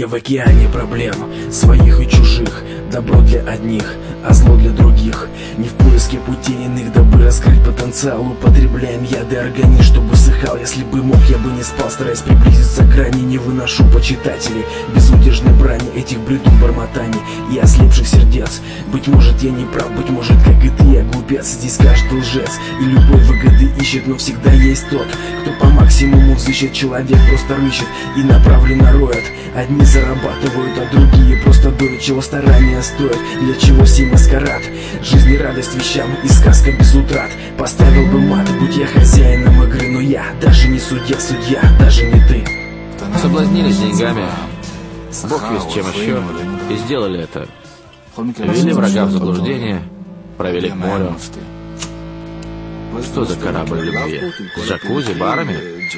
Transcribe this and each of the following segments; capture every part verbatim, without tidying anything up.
Я в океане проблем, своих и чужих. Добро для одних, а зло для других. Не в поиске путей иных, дабы раскрыть потенциал. Употребляем яды, организм, чтобы сыхал. Если бы мог, я бы не спал, стараясь приблизиться к грани. Не выношу почитателей безудержной брани, этих бредун бормотаний и ослепших сердец. Быть может, я не прав, быть может, как и ты, я глупец. Здесь каждый лжец и любой выгоды ищет, но всегда есть тот, кто по максимуму взыщет. Человек просто рыщет и направленно роет. Одни зарабатывают, а другие просто доят. Чего старания стоят, для чего сей маскарад? Жизнь и радость вещам и сказка без утрат. Поставил бы мат, будь я хозяином игры, но я даже не судья, судья, даже не ты. Соблазнились деньгами, бог весть чем еще, и сделали это. Ввели врага в заблуждение, провели к морю. Что за корабль любви? С джакузи, барами?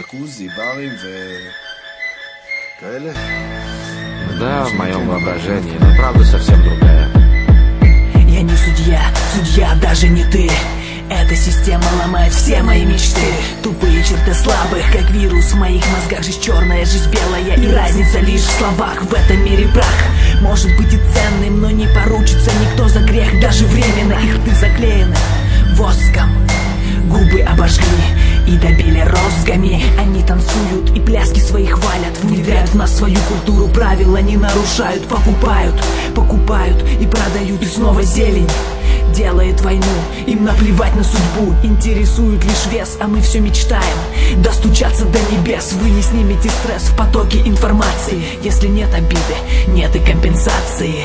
Да, в моем воображении, но правда совсем другая. Я не судья, судья даже не ты. Эта система ломает все мои мечты. Тупые черты слабых, как вирус в моих мозгах. Жизнь черная, жизнь белая, и разница лишь в словах. В этом мире прах может быть и ценным, но не поручится никто за грех. Даже временно их рты заклеены воском, губы обожгли и добили розгами. Они танцуют и пляски свои хвалят, внедряют в нас свою культуру, правила не нарушают. Покупают, покупают и продают, и снова зелень делает войну. Им наплевать на судьбу, интересует лишь вес, а мы все мечтаем достучаться до небес. Вы не снимете стресс в потоке информации. Если нет обиды, нет и компенсации.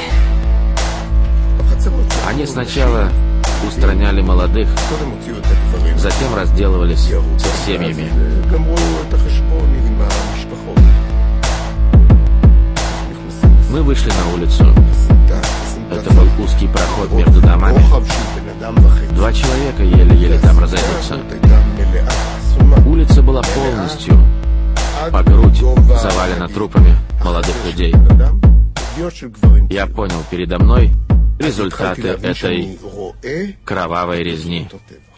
Они сначала устраняли молодых, затем разделывались с их семьями. Мы вышли на улицу. Это был узкий проход между домами. Два человека еле-еле там разойдутся. Улица была полностью по грудь завалена трупами молодых людей. Я понял, передо мной результаты этой кровавой резни.